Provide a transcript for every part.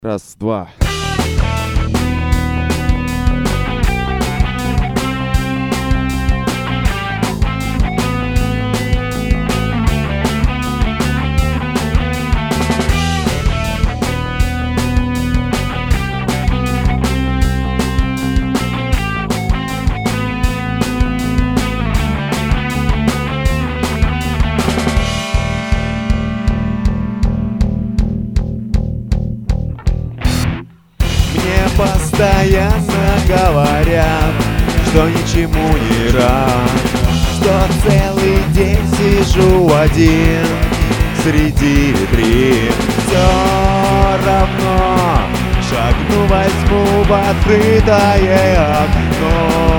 Раз, два. Постоянно говорят, что ничему не рад, что целый день сижу один среди витрин. Все равно шагну, возьму в открытое окно.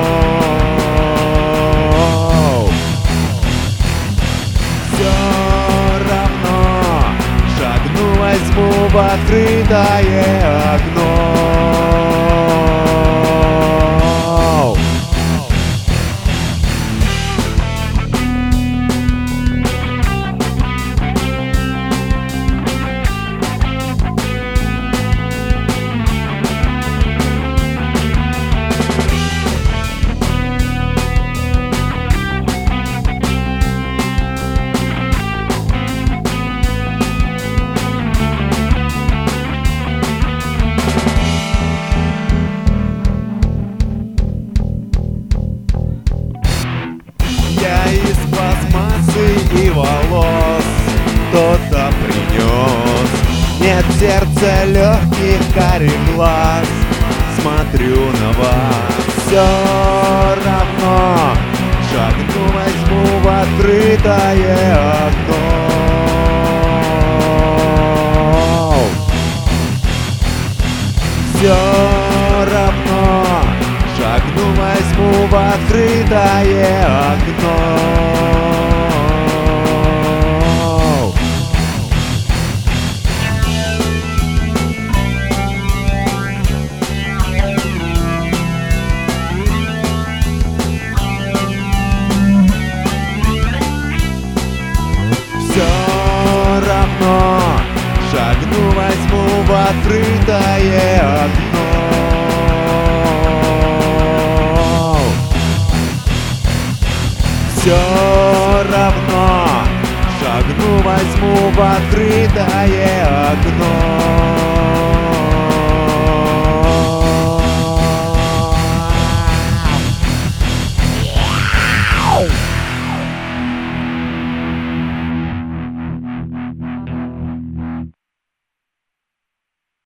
Все равно шагну, возьму в открытое окно. Из пластмассы и волос кто-то принес. Нет сердца, легких, карих глаз, смотрю на вас. Все равно шагну, возьму в открытое окно. Все равно шагну, возьму в открытое окно. Все равно шагну, возьму в открытое окно. Все равно шагну, возьму в открытое окно.